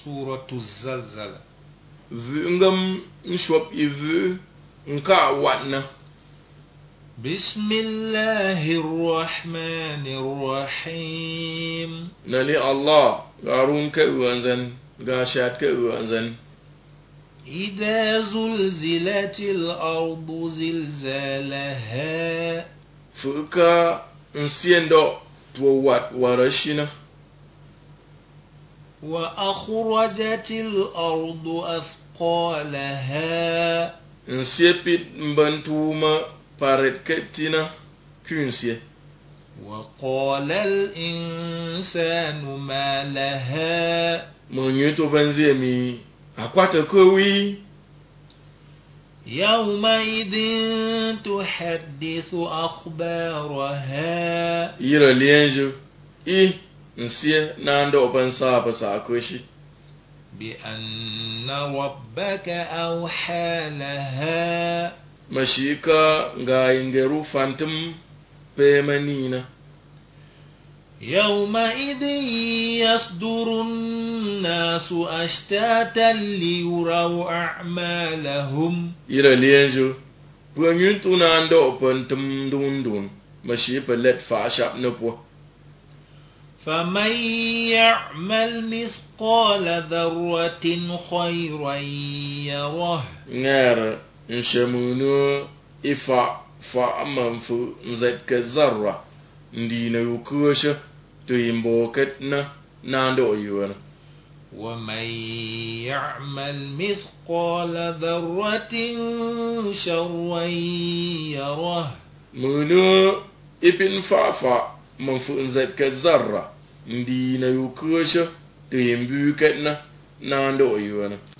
Suratu Zalzala. Ngam nshop ivu nka watna. Bismillahirrahmanirrahim. Nani Allah garun ka uanzan gashat ka uanzan. إذا زلزلت الأرض زلزالها Fuka nsiendo tuwat warashina. وأخرجت الأرض أثقالها Nsiepit mbantuma paret ketina kunsie. وقال الإنسان ما لها Monyuto banzemi akwata kowi. يومئذ تحدث أخبارها Ira lienjo nsie nando opansa pasa akoshi. بأن ربك أوحى لها Mashika nga ingeru phantom pemanina. يومئذ يصدر الناس أشتاتا ليروا أعمالهم Ira lienjo puanyuntu nando opantum dundun. Mashipa let fa shap napo. فمن يعمل مثقال ذرة خيرا يره Ngara nshamunu ifa fa amanfu nzetka zarra ndina yukusha to imboketna nando yuwana. ومن يعمل مثقال ذرة شرا يره Munu ipin fa manfu nzetka zarra ndina yukusha to imbuketna nando yuwana.